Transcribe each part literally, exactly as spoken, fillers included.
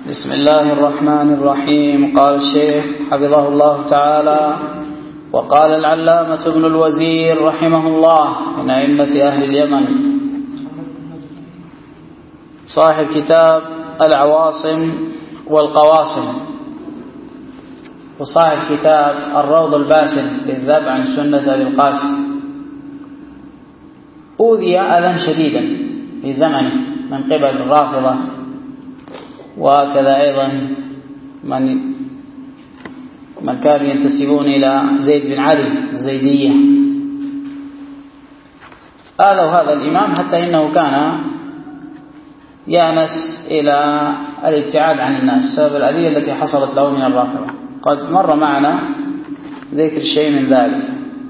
بسم الله الرحمن الرحيم. قال الشيخ حفظه الله تعالى: وقال العلامة ابن الوزير رحمه الله من أئمة أهل اليمن صاحب كتاب العواصم والقواصم وصاحب كتاب الروض الباسل في الذب عن سنة أبي القاسم، أوذي أذى شديدا في زمنه من قبل الرافضة، وكذا أيضا من من كانوا ينتسبون إلى زيد بن علي الزيدية. آذوا هذا الإمام حتى إنه كان يأنس إلى الابتعاد عن الناس بسبب الأذية التي حصلت له من الرافضة. قد مر معنا ذكر شيء من ذلك.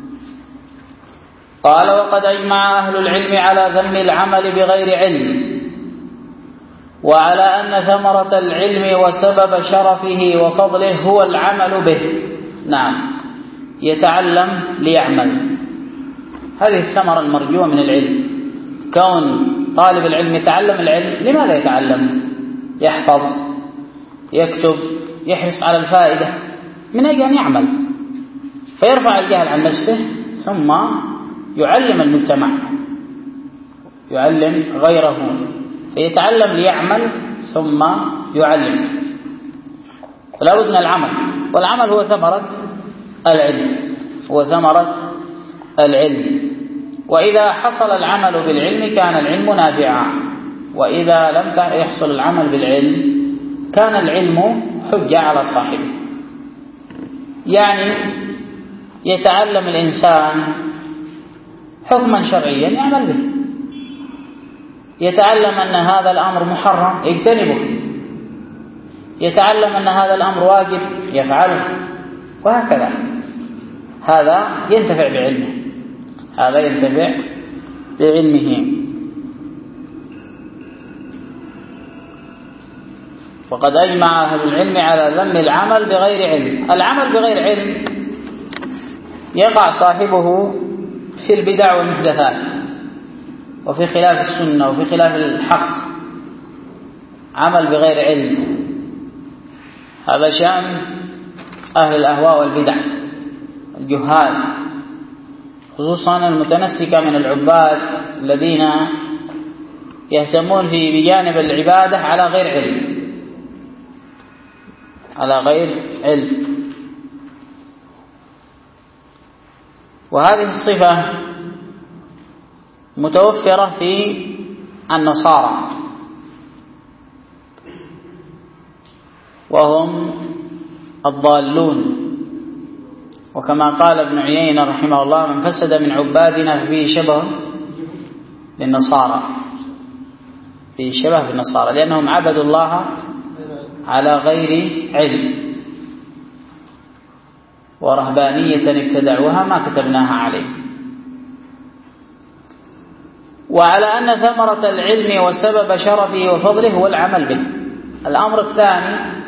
قال: وقد أجمع أهل العلم على ذم العمل بغير علم، وعلى أن ثمرة العلم وسبب شرفه وفضله هو العمل به. نعم، يتعلم ليعمل، هذه الثمرة المرجوة من العلم. كون طالب العلم يتعلم العلم، لماذا يتعلم؟ يحفظ، يكتب، يحرص على الفائدة، من أجل أن يعمل، فيرفع الجهل عن نفسه ثم يعلم المجتمع، يعلم غيره، فيتعلم ليعمل ثم يعلم. فلا بد من العمل، والعمل هو ثمرة العلم، هو ثمرة العلم. وإذا حصل العمل بالعلم كان العلم نافعا، وإذا لم يحصل العمل بالعلم كان العلم حجة على صاحبه. يعني يتعلم الإنسان حكما شرعيا يعمل به، يتعلم أن هذا الأمر محرم يجتنبه، يتعلم أن هذا الأمر واجب يفعله، وهكذا. هذا ينتفع بعلمه، هذا ينتفع بعلمه. وقد أجمع أهل العلم على ذم العمل بغير علم. العمل بغير علم يقع صاحبه في البدع والمحدثات، وفي خلاف السنة، وفي خلاف الحق. عمل بغير علم هذا شأن أهل الأهواء والبدع، الجهال، خصوصا المتنسكة من العباد الذين يهتمون في بجانب العبادة على غير علم، على غير علم. وهذه الصفة متوفرة في النصارى، وهم الضالون. وكما قال ابن عيينة رحمه الله: من فسد من عبادنا فيه شبه بالنصارى، فيه شبه بالنصارى، لأنهم عبدوا الله على غير علم، ورهبانية ابتدعوها ما كتبناها عليه. وعلى أن ثمرة العلم وسبب شرفه وفضله هو العمل به. الأمر الثاني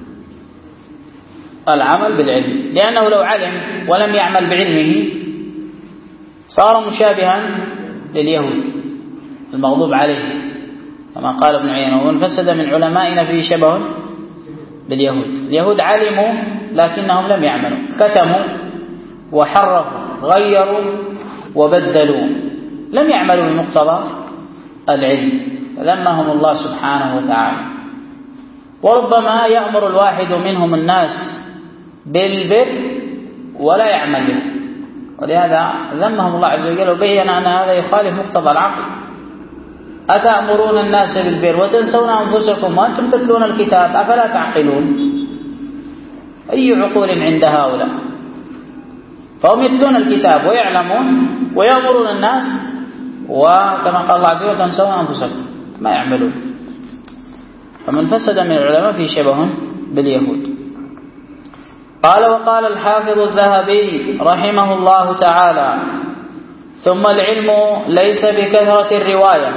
العمل بالعلم، لأنه لو علم ولم يعمل بعلمه صار مشابها لليهود المغضوب عليه، كما قال ابن عيينة: ومن فسد من علمائنا فيه شبه باليهود. اليهود علموا لكنهم لم يعملوا، كتموا وحرفوا، غيروا وبدلوا، لم يعملوا بمقتضى العلم، فذمهم الله سبحانه وتعالى. وربما يأمر الواحد منهم الناس بالبر ولا يعمل به، ولهذا ذمهم الله عز وجل وبين أن هذا يخالف مقتضى العقل. أتأمرون الناس بالبر وتنسون أنفسكم وأنتم تتلون الكتاب أفلا تعقلون؟ أي عقول عند هؤلاء؟ فهم يتلون الكتاب ويعلمون ويأمرون الناس، وكما قال الله عز وجل: تنسون أنفسكم، ما يعملون. فمن فسد من العلماء في شبه باليهود. قال: وقال الحافظ الذهبي رحمه الله تعالى: ثم العلم ليس بكثرة الرواية،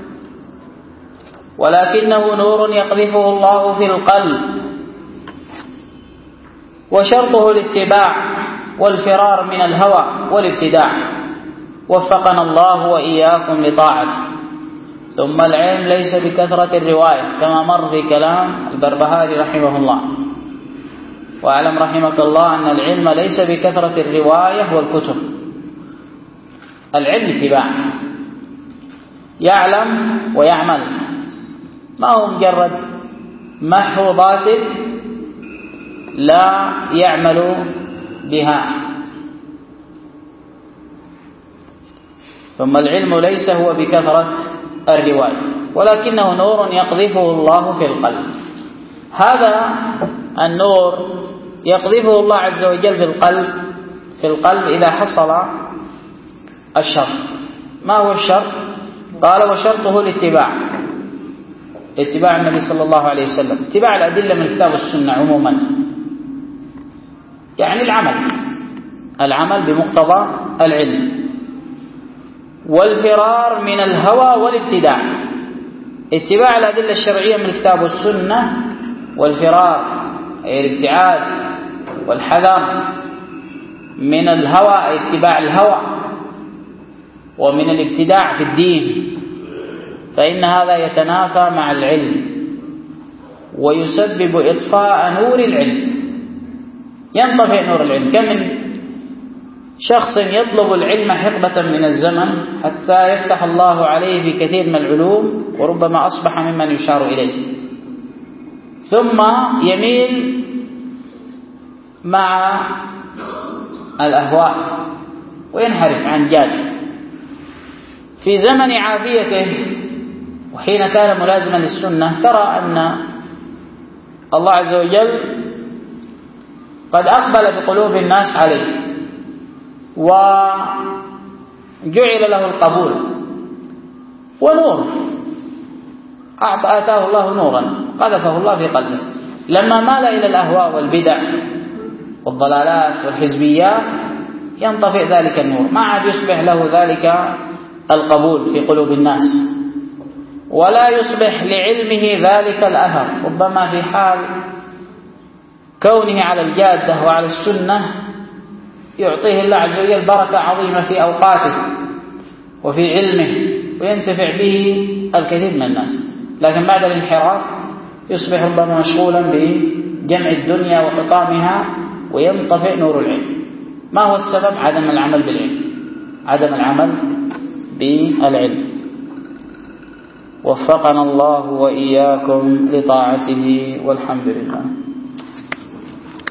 ولكنه نور يقذفه الله في القلب، وشرطه الاتباع والفرار من الهوى والابتداع. وفقنا الله وإياكم لطاعته. ثم العلم ليس بكثرة الرواية كما مر في كلام البربهاري رحمه الله. واعلم رحمك الله أن العلم ليس بكثرة الرواية والكتب، العلم اتباع، يعلم ويعمل، ما هو مجرد محفوظات لا يعمل بها. ثم العلم ليس هو بكثرة الرواية ولكنه نور يقذفه الله في القلب. هذا النور يقذفه الله عز وجل في القلب في القلب إذا حصل الشرط. ما هو الشرط؟ قال وشرطه الاتباع، اتباع النبي صلى الله عليه وسلم، اتباع الأدلة من الكتاب والسنة عموما، يعني العمل العمل بمقتضى العلم، والفرار من الهوى والابتداع، اتباع الأدلة الشرعية من الكتاب والسنة، والفرار أي الابتعاد والحذر من الهوى أي اتباع الهوى، ومن الابتداع في الدين، فإن هذا يتنافى مع العلم ويسبب إطفاء نور العلم، ينطفئ نور العلم. كم من شخص يطلب العلم حقبة من الزمن حتى يفتح الله عليه بكثير من العلوم وربما أصبح ممن يشار إليه، ثم يميل مع الأهواء وينحرف عن جاد. في زمن عافيته وحين كان ملازما للسنة ترى أن الله عز وجل قد أقبل بقلوب الناس عليه وجعل له القبول ونور، آتاه الله نورا قذفه الله في قلبه. لما مال إلى الأهواء والبدع والضلالات والحزبيات ينطفئ ذلك النور، ما عاد يصبح له ذلك القبول في قلوب الناس، ولا يصبح لعلمه ذلك الأثر. ربما في حال كونه على الجادة وعلى السنة يعطيه الله عز وجل بركة عظيمة في أوقاته وفي علمه وينتفع به الكثير من الناس، لكن بعد الانحراف يصبح ربما مشغولا بجمع الدنيا وحطامها وينطفئ نور العلم. ما هو السبب؟ عدم العمل بالعلم، عدم العمل بالعلم. وفقنا الله وإياكم لطاعته والحمد لله.